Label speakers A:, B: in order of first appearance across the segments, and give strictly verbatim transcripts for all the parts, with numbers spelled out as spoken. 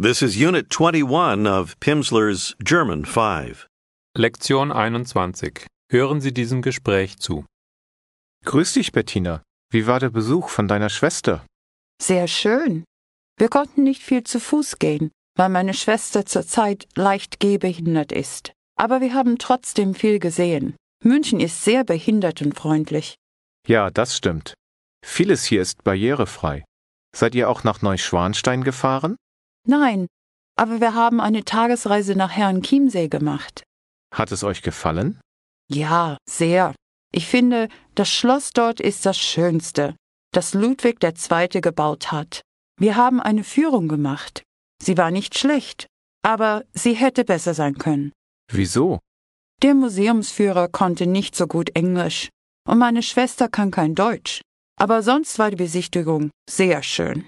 A: This is Unit twenty-one of Pimsleur's German five.
B: Lektion einundzwanzig. Hören Sie diesem Gespräch zu.
C: Grüß dich, Bettina. Wie war der Besuch von deiner Schwester?
D: Sehr schön. Wir konnten nicht viel zu Fuß gehen, weil meine Schwester zurzeit leicht gehbehindert ist. Aber wir haben trotzdem viel gesehen. München ist sehr behindertenfreundlich.
C: Ja, das stimmt. Vieles hier ist barrierefrei. Seid ihr auch nach Neuschwanstein gefahren?
D: Nein, aber wir haben eine Tagesreise nach Herrenchiemsee gemacht.
C: Hat es euch gefallen?
D: Ja, sehr. Ich finde, das Schloss dort ist das Schönste, das Ludwig der Zweite gebaut hat. Wir haben eine Führung gemacht. Sie war nicht schlecht, aber sie hätte besser sein können.
C: Wieso?
D: Der Museumsführer konnte nicht so gut Englisch und meine Schwester kann kein Deutsch. Aber sonst war die Besichtigung sehr schön.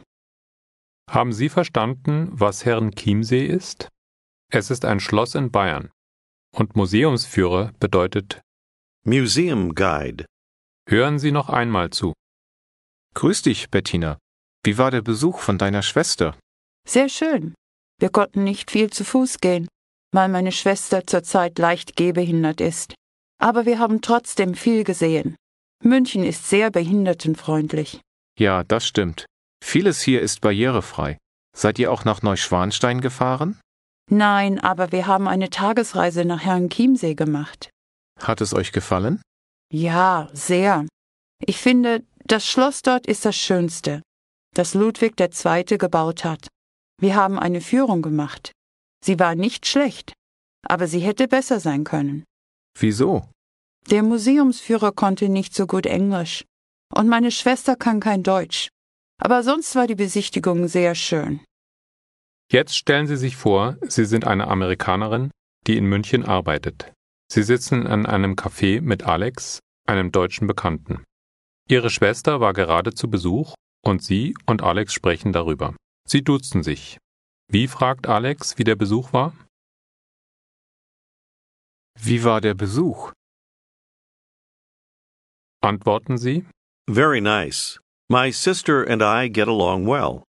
B: Haben Sie verstanden, was Herrenchiemsee ist? Es ist ein Schloss in Bayern. Und Museumsführer bedeutet:
A: Museum Guide.
B: Hören Sie noch einmal zu.
C: Grüß dich, Bettina. Wie war der Besuch von deiner Schwester?
D: Sehr schön. Wir konnten nicht viel zu Fuß gehen, weil meine Schwester zurzeit leicht gehbehindert ist. Aber wir haben trotzdem viel gesehen. München ist sehr behindertenfreundlich.
C: Ja, das stimmt. Vieles hier ist barrierefrei. Seid ihr auch nach Neuschwanstein gefahren?
D: Nein, aber wir haben eine Tagesreise nach Herrenchiemsee gemacht.
C: Hat es euch gefallen?
D: Ja, sehr. Ich finde, das Schloss dort ist das Schönste, das Ludwig der Zweite gebaut hat. Wir haben eine Führung gemacht. Sie war nicht schlecht, aber sie hätte besser sein können.
C: Wieso?
D: Der Museumsführer konnte nicht so gut Englisch und meine Schwester kann kein Deutsch. Aber sonst war die Besichtigung sehr schön.
B: Jetzt stellen Sie sich vor, Sie sind eine Amerikanerin, die in München arbeitet. Sie sitzen in einem Café mit Alex, einem deutschen Bekannten. Ihre Schwester war gerade zu Besuch und Sie und Alex sprechen darüber. Sie duzen sich. Wie fragt Alex, wie der Besuch war?
C: Wie war der Besuch?
B: Antworten Sie:
A: Very nice. My sister and I get along well.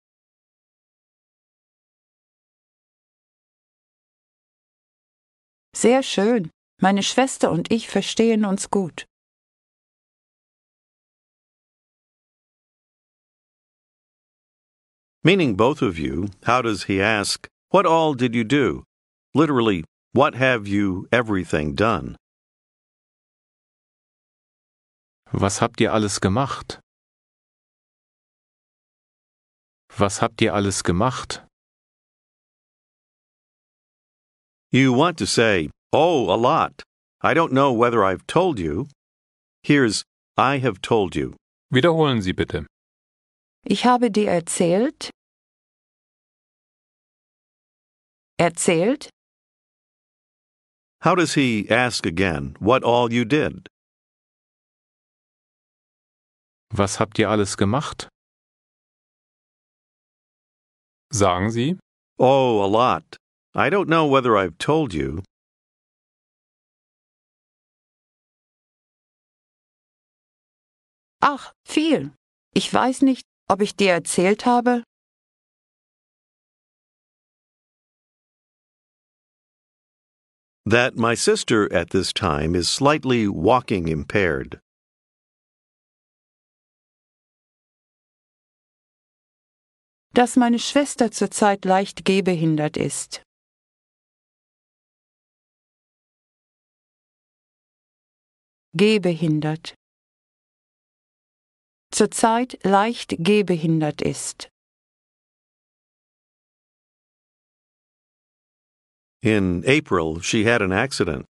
D: Sehr schön. Meine Schwester und ich verstehen uns gut.
A: Meaning both of you, how does he ask, what all did you do? Literally, what have you everything done?
C: Was habt ihr alles gemacht? Was habt ihr alles gemacht?
A: You want to say, oh, a lot. I don't know whether I've told you. Here's, I have told you.
B: Wiederholen Sie bitte.
D: Ich habe dir erzählt. Erzählt?
A: How does he ask again, what all you did?
C: Was habt ihr alles gemacht?
B: Sagen Sie:
A: Oh, a lot. I don't know whether I've told you.
D: Ach, viel. Ich weiß nicht, ob ich dir erzählt habe.
A: That my sister at this time is slightly walking impaired.
D: Dass meine Schwester zurzeit leicht gehbehindert ist. Gehbehindert. Zurzeit leicht gehbehindert ist.
A: In April, she had an accident.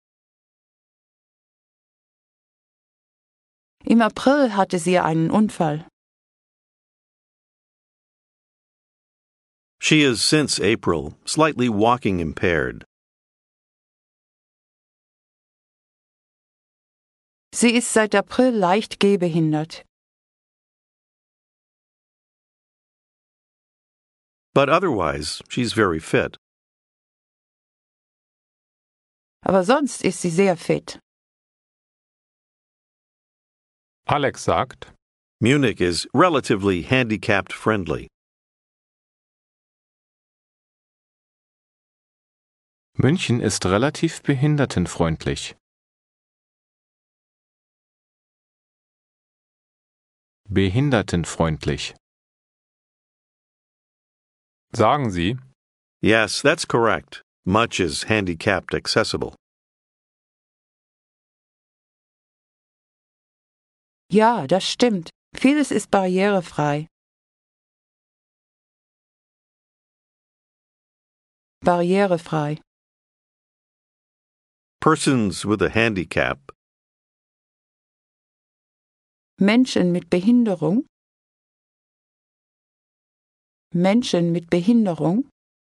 D: Im April hatte sie einen Unfall.
A: She is since April slightly walking impaired.
D: Sie ist seit April leicht gehbehindert.
A: But otherwise, she's very fit.
D: Aber sonst ist sie sehr fit.
B: Alex sagt:
A: Munich is relatively handicapped friendly.
C: München ist relativ behindertenfreundlich. Behindertenfreundlich.
B: Sagen Sie,
A: Yes, that's correct. Much is handicapped accessible.
D: Ja, das stimmt. Vieles ist barrierefrei. Barrierefrei.
A: Persons with a handicap
D: Menschen mit Behinderung. Menschen mit Behinderung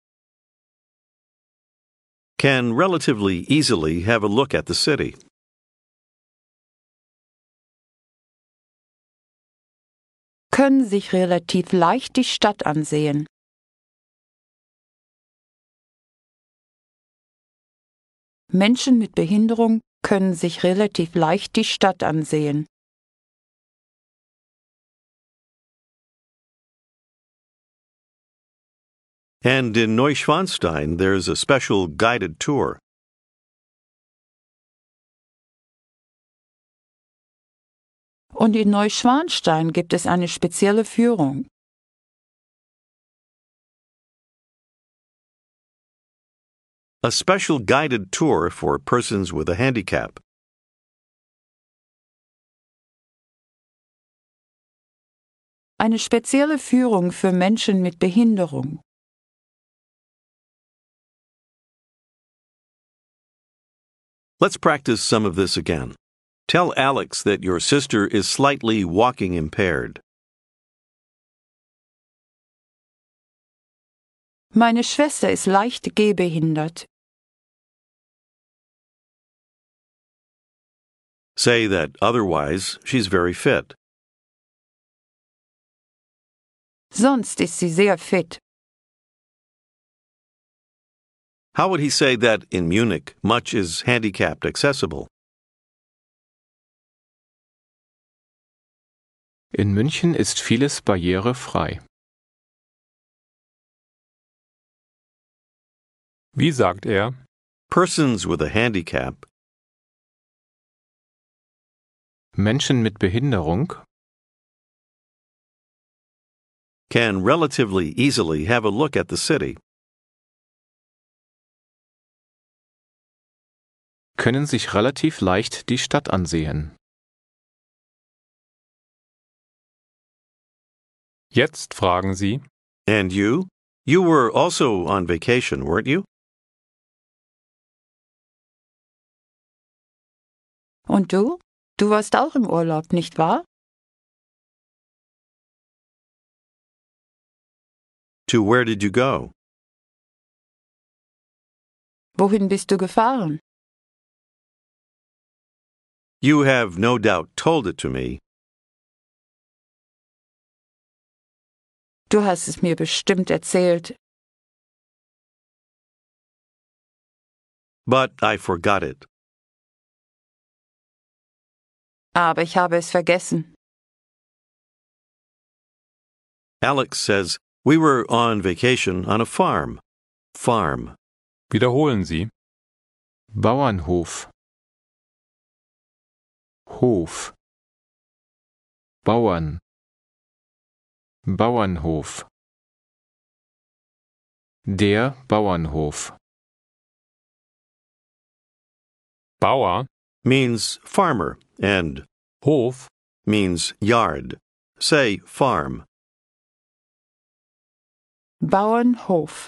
A: can relatively easily have a look at the city.
D: können sich relativ leicht die Stadt ansehen. Menschen mit Behinderung können sich relativ leicht die Stadt ansehen.
A: And in Neuschwanstein, there's a special guided tour.
D: Und in Neuschwanstein gibt es eine spezielle Führung.
A: A special guided tour for persons with a handicap.
D: Eine spezielle Führung für Menschen mit Behinderung.
A: Let's practice some of this again. Tell Alex that your sister is slightly walking impaired.
D: Meine Schwester ist leicht gehbehindert.
A: Say that otherwise she's very fit.
D: Sonst ist sie sehr fit.
A: How would he say that in Munich much is handicapped accessible?
C: In München ist vieles barrierefrei.
B: wie sagt er,
A: Persons with a handicap
C: Menschen mit Behinderung
A: can relatively easily have a look at the city.
C: können sich relativ leicht die Stadt ansehen.
B: jetzt fragen Sie,
A: And you? You were also on vacation, weren't you?
D: Und du? Du warst auch im Urlaub, nicht wahr?
A: To where did you go?
D: Wohin bist du gefahren?
A: You have no doubt told it to me,
D: Du hast es mir bestimmt erzählt,
A: but I forgot it.
D: aber ich habe es vergessen.
A: Alex says, we were on vacation on a farm. Farm.
B: wiederholen Sie,
C: Bauernhof Hof Bauern Bauernhof Der Bauernhof
B: Bauer,
A: Means farmer, and
B: Hof,
A: means yard. Say farm.
D: Bauernhof.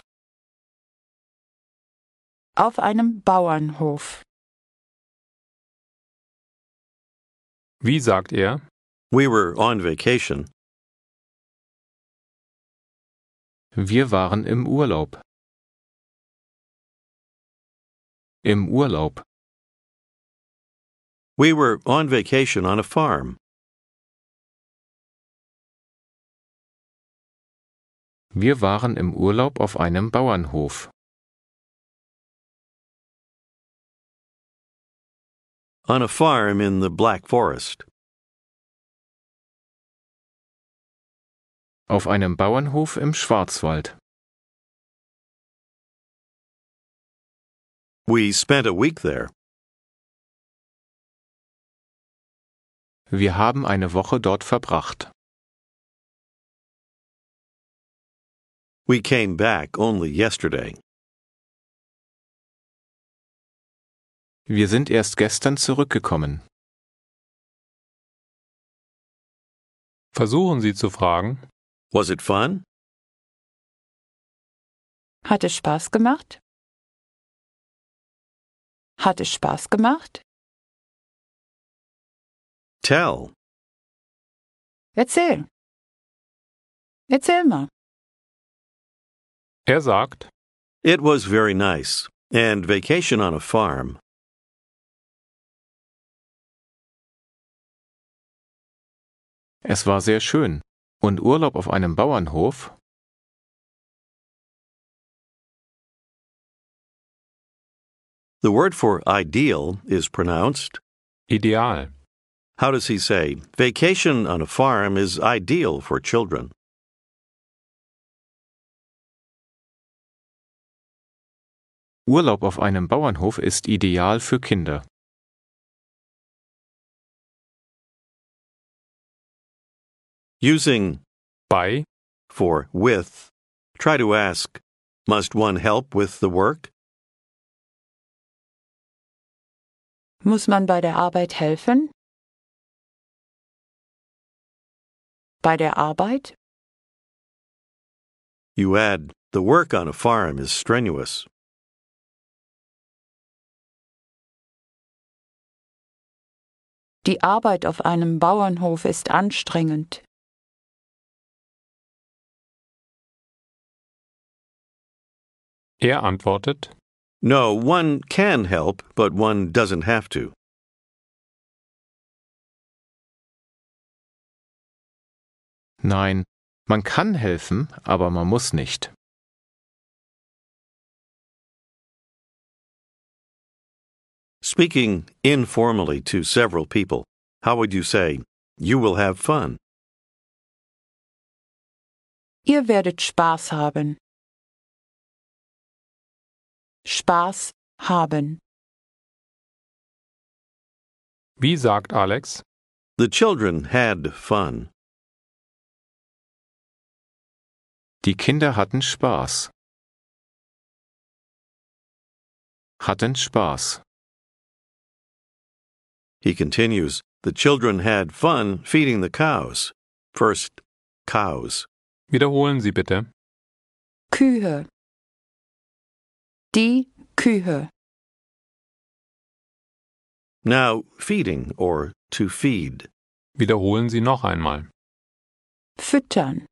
D: Auf einem Bauernhof.
B: wie sagt er,
A: We were on vacation.
C: Wir waren im Urlaub. Im Urlaub.
A: We were on vacation on a farm.
C: Wir waren im Urlaub auf einem Bauernhof.
A: On a farm in the Black Forest.
C: Auf einem Bauernhof im Schwarzwald.
A: We spent a week there.
C: Wir haben eine Woche dort verbracht.
A: We came back only yesterday.
C: Wir sind erst gestern zurückgekommen.
B: Versuchen Sie zu fragen,
A: Was it fun?
D: Hat es Spaß gemacht? Hat es Spaß gemacht?
A: Tell.
D: Erzähl. Erzähl mal.
B: er sagt,
A: It was very nice. And vacation on a farm.
C: Es war sehr schön. Und Urlaub auf einem Bauernhof?
A: The word for ideal is pronounced.
B: ideal.
A: How does he say? Vacation on a farm is ideal for children.
C: Urlaub auf einem Bauernhof ist ideal für Kinder.
A: Using
B: Bei
A: for with, try to ask, must one help with the work?
D: Muss man bei der Arbeit helfen? Bei der Arbeit?
A: You add, the work on a farm is strenuous.
D: Die Arbeit auf einem Bauernhof ist anstrengend.
B: er antwortet,
A: No, one can help, but one doesn't have to.
C: Nein, man kann helfen, aber man muss nicht.
A: Speaking informally to several people, how would you say, you will have fun?
D: Ihr werdet Spaß haben. Spaß haben.
B: wie sagt Alex,
A: The children had fun.
C: Die Kinder hatten Spaß. Hatten Spaß.
A: He continues, the children had fun feeding the cows. First, cows.
B: wiederholen Sie bitte,
D: Kühe. Die Kühe.
A: Now, feeding or to feed.
B: wiederholen Sie noch einmal,
D: Füttern.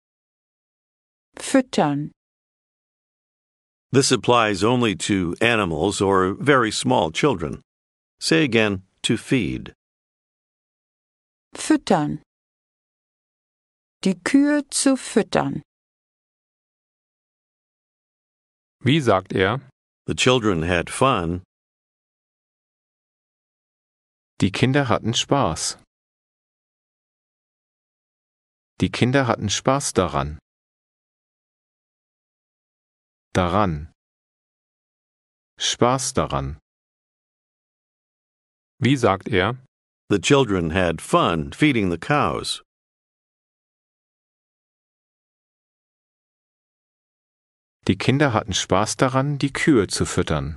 D: Füttern.
A: This applies only to animals or very small children. Say again, to feed.
D: Füttern. Die Kühe zu füttern.
B: wie sagt er,
A: The children had fun
C: Die Kinder hatten Spaß. Die Kinder hatten Spaß daran. Daran. Spaß daran.
B: wie sagt er,
A: The children had fun feeding the cows.
C: Die Kinder hatten Spaß daran, die Kühe zu füttern.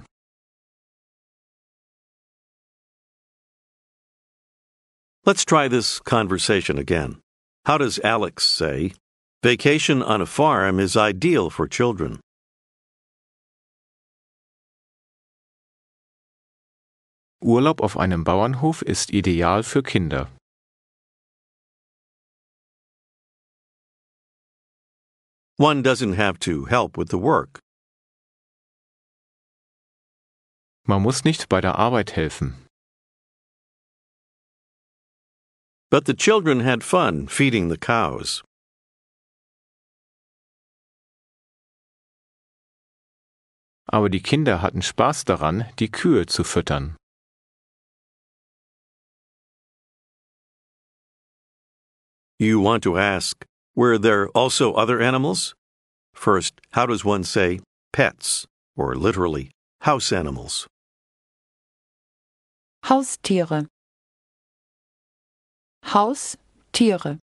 A: Let's try this conversation again. How does Alex say, vacation on a farm is ideal for children?
C: Urlaub auf einem Bauernhof ist ideal für Kinder.
A: One doesn't have to help with the work.
C: Man muss nicht bei der Arbeit helfen.
A: But the children had fun feeding the cows.
C: Aber die Kinder hatten Spaß daran, die Kühe zu füttern.
A: You want to ask, were there also other animals? First, how does one say pets, or literally, house animals.
D: Haustiere. Haustiere.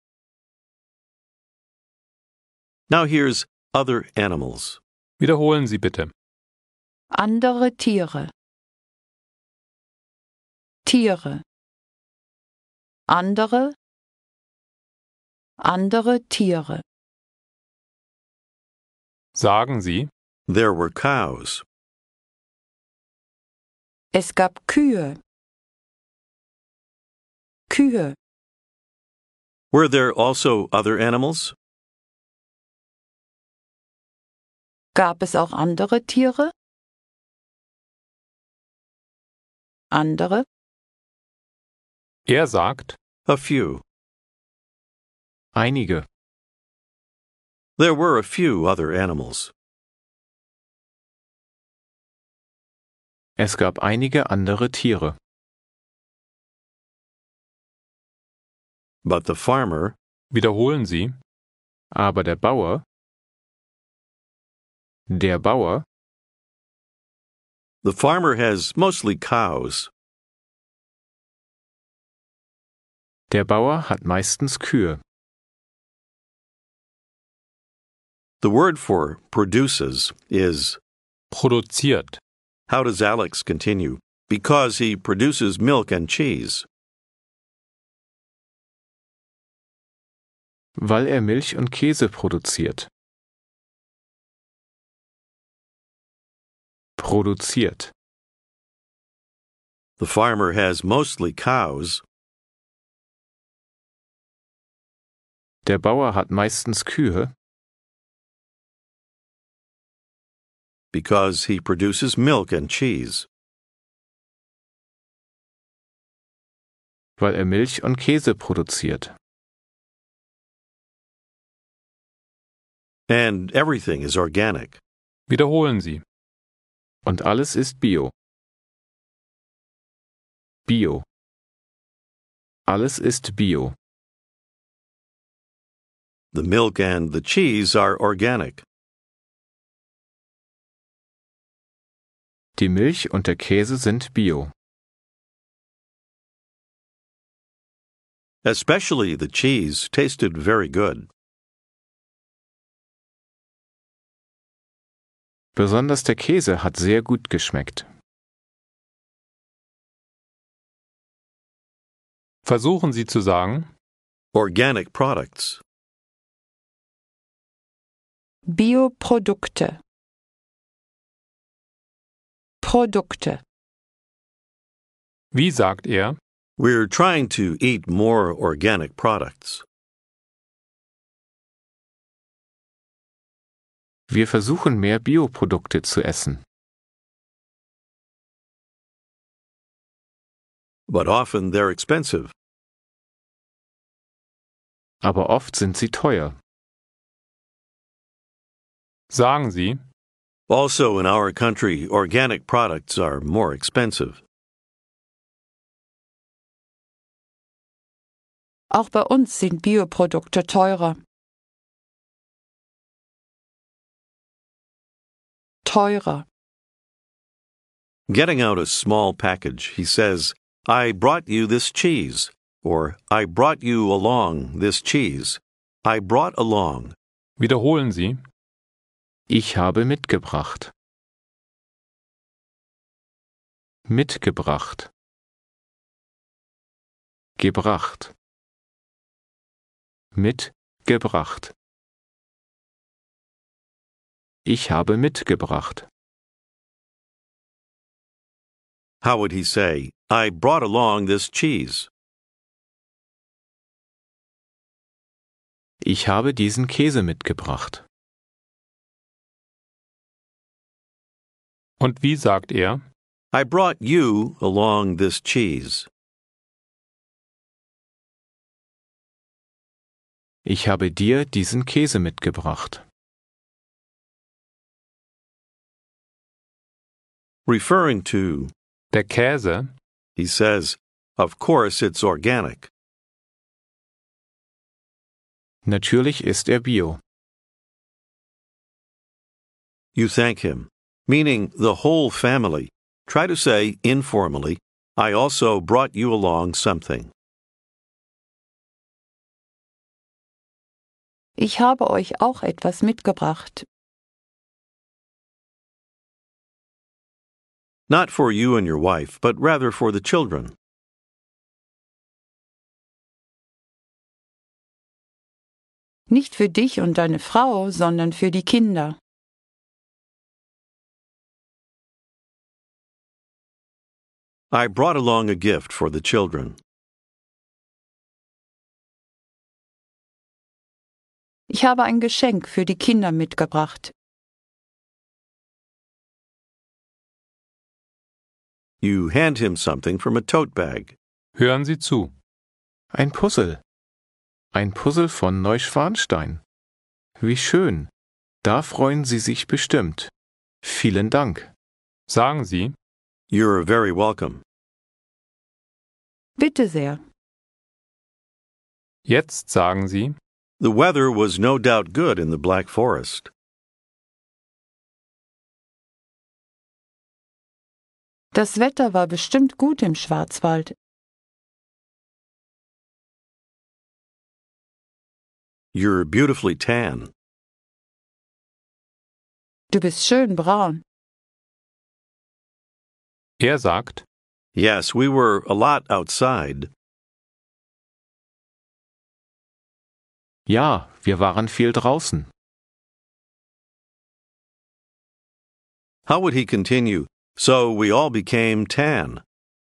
A: Now here's other animals.
B: Wiederholen Sie bitte.
D: Andere Tiere. Tiere. Andere. Andere Tiere.
B: Sagen Sie,
A: There were cows.
D: Es gab Kühe. Kühe.
A: Were there also other animals?
D: Gab es auch andere Tiere? Andere?
B: er sagt,
A: A few.
C: Einige.
A: There were a few other animals.
C: Es gab einige andere Tiere.
A: But the farmer,
B: wiederholen Sie,
C: Aber der Bauer, der Bauer,
A: the farmer has mostly cows.
C: der Bauer hat meistens Kühe.
A: The word for produces is,
B: produziert.
A: how does Alex continue? Because he produces milk and cheese.
C: Weil er Milch und Käse produziert. Produziert.
A: The farmer has mostly cows.
C: Der Bauer hat meistens Kühe,
A: Because he produces milk and cheese.
C: weil er Milch und Käse produziert.
A: And everything is organic.
B: Wiederholen Sie.
C: Und alles ist Bio. Bio. Alles ist Bio.
A: The milk and the cheese are organic.
C: Die Milch und der Käse sind Bio.
A: Especially the cheese tasted very good.
C: Besonders der Käse hat sehr gut geschmeckt.
B: Versuchen Sie zu sagen,
A: Organic products.
D: Bioprodukte. Produkte.
B: wie sagt er,
A: We're trying to eat more organic products.
C: Wir versuchen mehr Bioprodukte zu essen.
A: But often they're expensive.
C: Aber oft sind sie teuer.
B: sagen Sie,
A: Also in our country, organic products are more expensive.
D: Auch bei uns sind Bioprodukte teurer. Teurer.
A: Getting out a small package, he says, I brought you this cheese, or I brought you along this cheese. I brought along.
B: wiederholen Sie,
C: Ich habe mitgebracht. Mitgebracht. Gebracht. Mitgebracht. Ich habe mitgebracht.
A: How would he say, I brought along this cheese?
C: Ich habe diesen Käse mitgebracht.
B: und wie sagt er,
A: I brought you along this cheese.
C: Ich habe dir diesen Käse mitgebracht.
A: Referring to,
B: der Käse,
A: he says, of course it's organic.
C: Natürlich ist er Bio.
A: You thank him. meaning the whole family. Try to say informally, I also brought you along something.
D: Ich habe euch auch etwas mitgebracht.
A: Not for you and your wife, but rather for the children.
D: Nicht für dich und deine Frau, sondern für die Kinder.
A: I brought along a gift for the children.
D: Ich habe ein Geschenk für die Kinder mitgebracht.
A: You hand him something from a tote bag.
B: Hören Sie zu.
C: Ein Puzzle. Ein Puzzle von Neuschwanstein. Wie schön. Da freuen Sie sich bestimmt. Vielen Dank.
B: Sagen Sie,
A: You're very welcome.
D: Bitte sehr.
B: jetzt sagen Sie,
A: The weather was no doubt good in the Black Forest.
D: Das Wetter war bestimmt gut im Schwarzwald.
A: You're beautifully tan.
D: Du bist schön braun.
B: er sagt,
A: Yes, we were a lot outside.
C: Ja, wir waren viel draußen.
A: How would he continue? So we all became tan.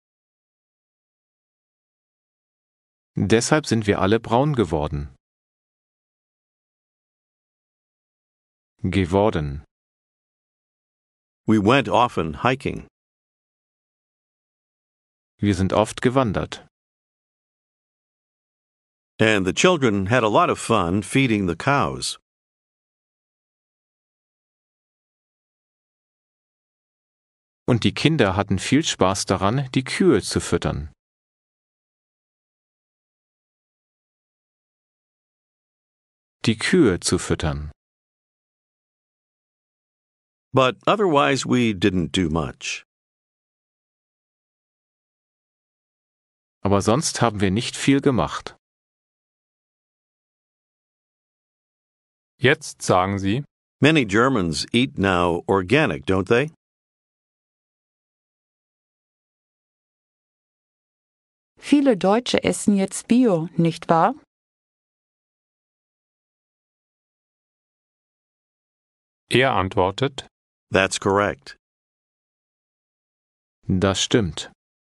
C: Deshalb sind wir alle braun geworden. Geworden.
A: We went often hiking.
C: Wir sind oft gewandert.
A: And the children had a lot of fun feeding the cows.
C: Und die Kinder hatten viel Spaß daran, die Kühe zu füttern. Die Kühe zu füttern.
A: But otherwise we didn't do much.
C: Aber sonst haben wir nicht viel gemacht.
B: jetzt sagen Sie,
A: Many Germans eat now organic, don't they?
D: Viele Deutsche essen jetzt Bio, nicht wahr?
B: er antwortet,
A: That's correct.
C: Das stimmt.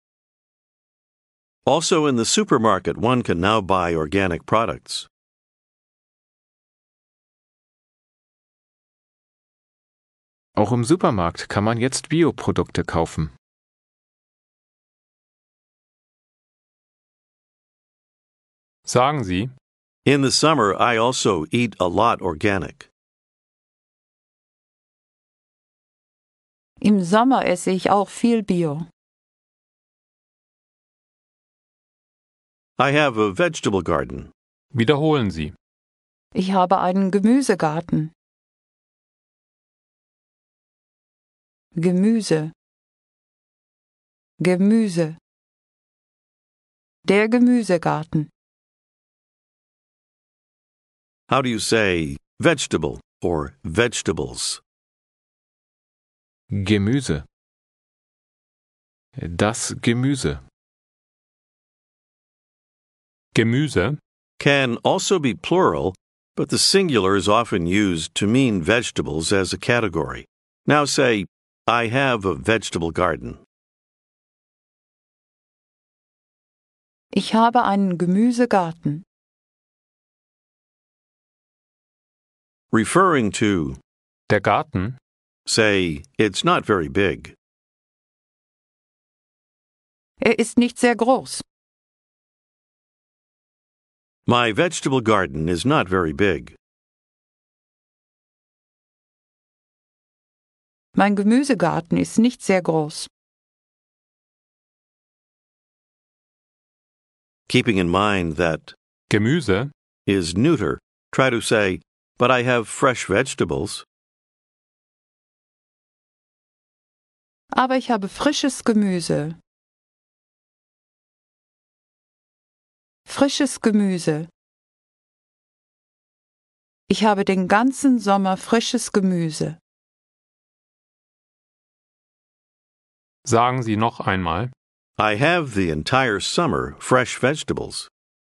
A: Also in the supermarket one can now buy organic products.
C: Auch im Supermarkt kann man jetzt Bioprodukte kaufen.
B: sagen Sie,
A: In the summer I also eat a lot organic.
D: Im Sommer esse ich auch viel Bio.
A: I have a vegetable garden.
B: wiederholen Sie,
D: Ich habe einen Gemüsegarten. Gemüse. Gemüse. Der Gemüsegarten.
A: How do you say vegetable or vegetables?
C: Gemüse. Das Gemüse.
B: Gemüse,
A: Can also be plural, but the singular is often used to mean vegetables as a category. Now say, I have a vegetable garden.
D: Ich habe einen Gemüsegarten.
A: Referring to,
B: der Garten,
A: say, it's not very big.
D: Er ist nicht sehr groß.
A: My vegetable garden is not very big.
D: Mein Gemüsegarten ist nicht sehr groß.
A: Keeping in mind that
B: Gemüse,
A: is neuter, try to say, but I have fresh vegetables.
D: Aber ich habe frisches Gemüse. Frisches Gemüse. Ich habe den ganzen Sommer frisches Gemüse.
B: Sagen Sie noch einmal.
A: I have the entire summer fresh vegetables.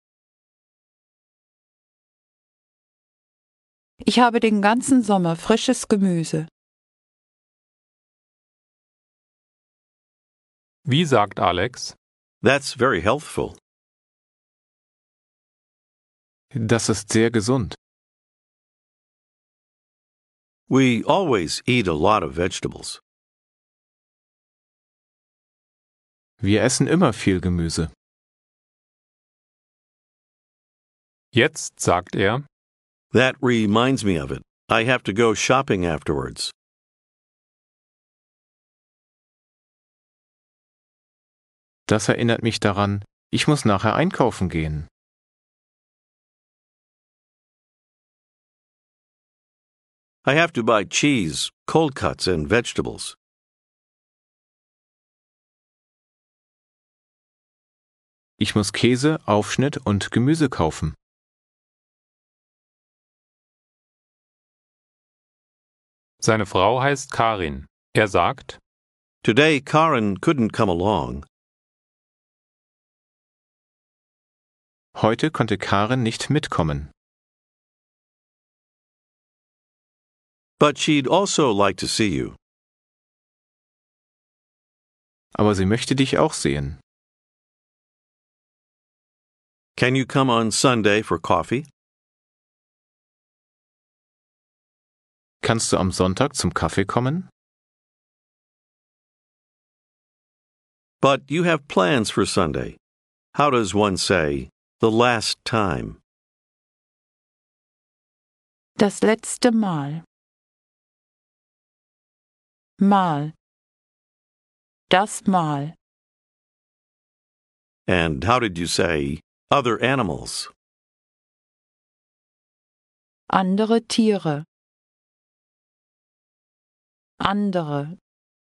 D: Ich habe den ganzen Sommer frisches Gemüse.
B: Wie sagt Alex?
A: That's very healthful.
C: Das ist sehr gesund.
A: We always eat a lot of vegetables.
C: Wir essen immer viel Gemüse.
B: Jetzt sagt er.
A: That reminds me of it. I have to go shopping afterwards.
C: Das erinnert mich daran, ich muss nachher einkaufen gehen.
A: I have to buy cheese, cold cuts, and vegetables.
C: Ich muss Käse, Aufschnitt und Gemüse kaufen.
B: Seine Frau heißt Karin. Er sagt.
A: Today, Karen couldn't come along.
C: Heute konnte Karen nicht mitkommen.
A: But she'd also like to see you.
C: Aber sie möchte dich auch sehen.
A: Can you come on Sunday for coffee?
C: Kannst du am Sonntag zum Kaffee kommen?
A: But you have plans for Sunday. How does one say, the last time?
D: Das letzte Mal. Mal. Das Mal.
A: And how did you say, other animals?
D: Andere Tiere. Andere.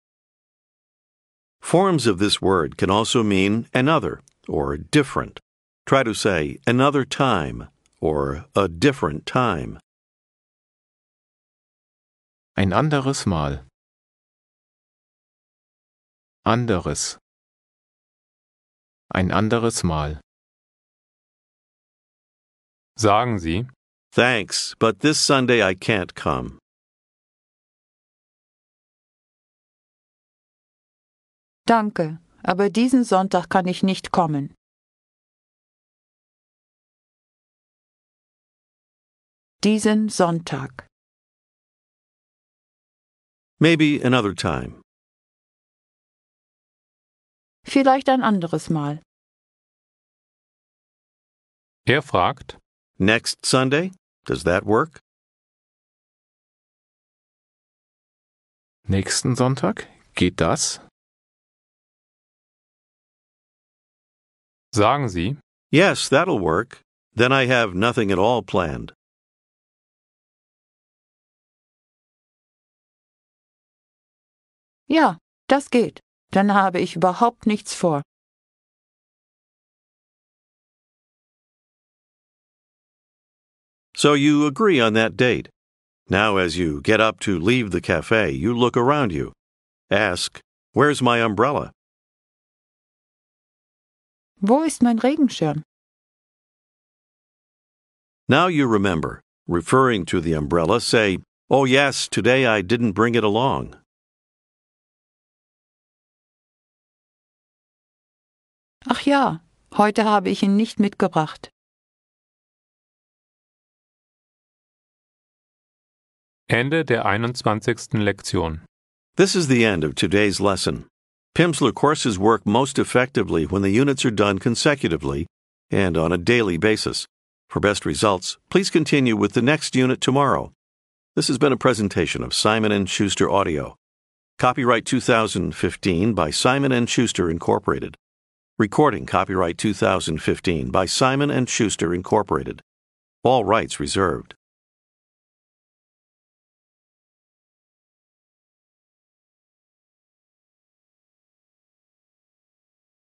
A: Forms of this word can also mean another or different. Try to say another time or a different time.
C: Ein anderes Mal. Anderes. Ein anderes Mal.
B: Sagen Sie.
A: Thanks, but this Sunday I can't come.
D: Danke, aber diesen Sonntag kann ich nicht kommen. Diesen Sonntag.
A: Maybe another time.
D: Vielleicht ein anderes Mal.
B: Er fragt.
A: Next Sunday? Does that work?
C: Nächsten Sonntag? Geht das?
B: Sagen Sie.
A: Yes, that'll work. Then I have nothing at all planned.
D: Ja, das geht. Dann habe ich überhaupt nichts vor.
A: So you agree on that date. Now as you get up to leave the cafe, you look around you. Ask, where's my umbrella?
D: Wo ist mein Regenschirm?
A: Now you remember. Referring to the umbrella, say, oh yes, today I didn't bring it along.
D: Ach ja, heute habe ich ihn nicht mitgebracht.
B: Ende der einundzwanzigsten Lektion.
A: This is the end of today's lesson. Pimsleur courses work most effectively when the units are done consecutively and on a daily basis. For best results, please continue with the next unit tomorrow. This has been a presentation of Simon and Schuster Audio. Copyright two thousand fifteen by Simon and Schuster Incorporated. Recording copyright two thousand fifteen by Simon and Schuster Incorporated. All rights reserved.